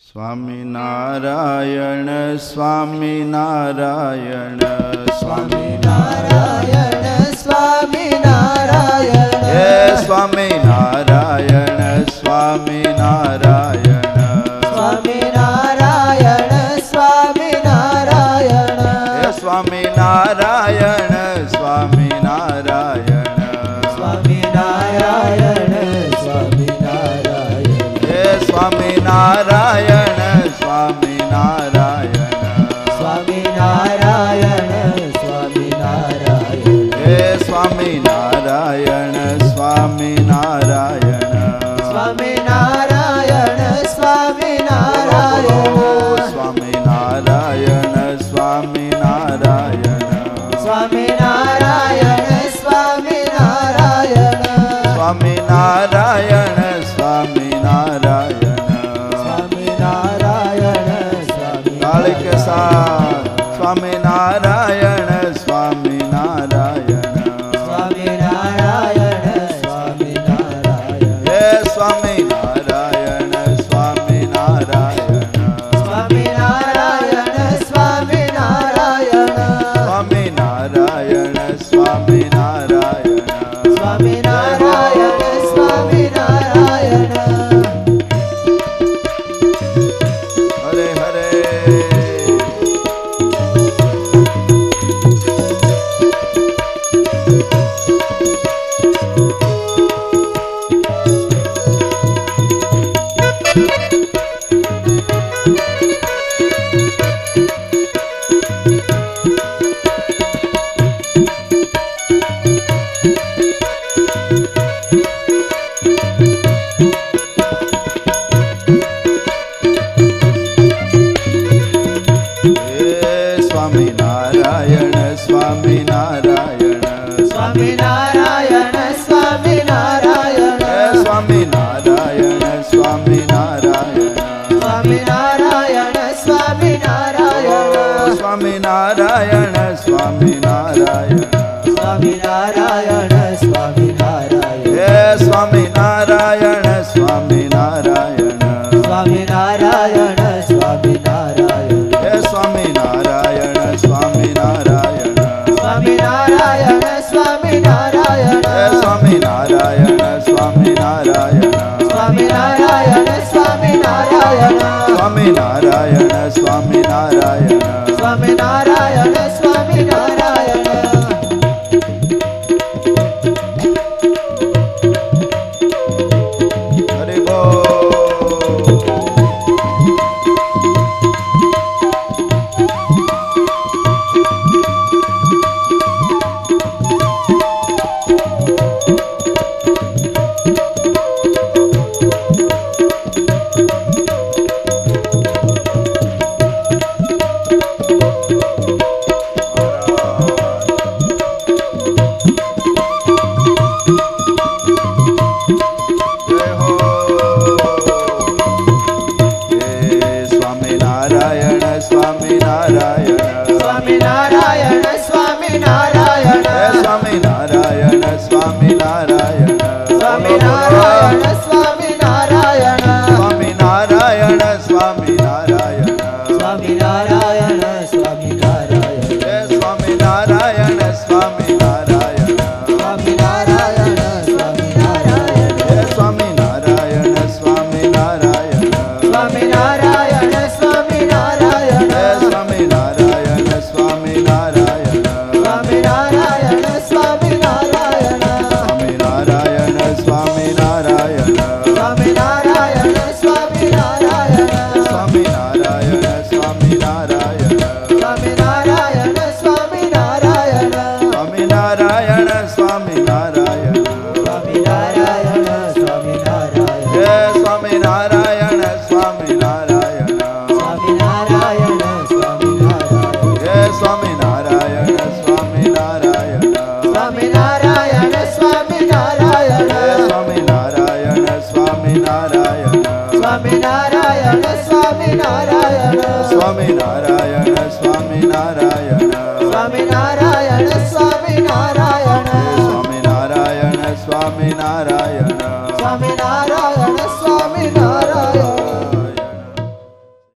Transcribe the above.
સ્વામિનારાયણ સ્વામિનારાયણ સ્વામિનારાયણ સ્વામિનારાયણ હે સ્વામિનારાયણ સ્વામિનારાયણ સ્વામિનારાયણ સ્વામિનારાયણ હે સ્વામિનારાયણ સ્વામિનારાયણ સ્વામિનારાયણ સ્વામિનારાયણ હે સ્વામિનારાયણ સ્વામિનારાયણ સ્વામિનારાયણ સ્વામિનારાયણ હે સ્વામિનારાયણ સ્વામિનારાયણ સ્વામિનારાયણ સ્વામિનારાયણ સ્વામિનારાયણ સ્વામિનારાયણ સ્વામિનારાયણ સ્વામિનારાયણ સ્વામિનારાયણ સ્વામિનારાયણ સ્વામિનારાયણ કાળી કે સાથ સ્વામિનારાયણ સ્વામિનારાયણ સ્વામિનારાયણ સ્વામિનારાયણ હે સ્વામિનારાયણ સ્વામિનારાયણ સ્વામિનારાયણ સ્વામિનારાયણ સ્વામિનારાયણ સ્વામિનારાયણ સ્વામિનારાયણ સ્વામિનારાયણ હરે હરે સ્વામિનારાયણ સ્વામિનારાયણ સ્વામિનારાયણ સ્વામિનારાયણ સ્વામિનારાયણ સ્વામિનારાયણ સ્વામિનારાયણ સ્વામિનારાયણ સ્વામિનારાયણ સ્વામિનારાયણ સ્વામિનારાયણ સ્વામિનારાયણ હે સ્વામિનારાયણ સ્વામિનારાયણ સ્વામિનારાયણ સ્વામિનારાયણ હે સ્વામિનારાયણ સ્વામિનારાયણ સ્વામિનારાયણ સ્વામિનારાયણ હે સ્વામિનારાયણ સ્વામિનારાયણ સ્વામિનારાયણ સ્વામિનારાયણ સ્વામિનારાયણ સ્વામિનારાયણ સ્વામિનારાયણ સ્વામિનારાયણ હરિ બોલ જય હો હે સ્વામિનારાયણ સ્વામિનારાયણ સ્વામિનારાયણ સ્વામિનારાયણ હે સ્વામિનારાયણ સ્વામિનારાયણ સ્વામિનારાયણ સ્વામિનારાયણ સ્વામિનારાયણ સ્વામિનારાયણ સ્વામિનારાયણ સ્વામિનારાયણ હે સ્વામિનારાયણ સ્વામિનારાયણ સ્વામિનારાયણ સ્વામિનારાયણ હે સ્વામિનારાયણ સ્વામિનારાયણ સ્વામિનારાયણ સ્વામિનારાયણ હે સ્વામિનારાયણ સ્વામિનારાયણ સ્વામિનારાયણ સ્વામિનારાયણ સ્વામિનારાયણ સ્વામિનારાયણ સ્વામિનારાયણ સ્વામિનારાયણ સ્વામિનારાયણ સ્વામિનારાયણ સ્વામિનારાયણ સ્વામિનારાયણ સ્વામિનારાયણ સ્વામિનારાયણ સ્વામિનારાયણ સ્વામિનારાયણ હે સ્વામિનારાયણ સ્વામિનારાયણ સ્વામિનારાયણ સ્વામિનારાયણ હે સ્વામિનારાયણ સ્વામિનારાયણ સ્વામિનારાયણ સ્વામિનારાયણ હે સ્વામિનારાયણ સ્વામિનારાયણ સ્વામિનારાયણ સ્વામિનારાયણ સ્વામિનારાયણ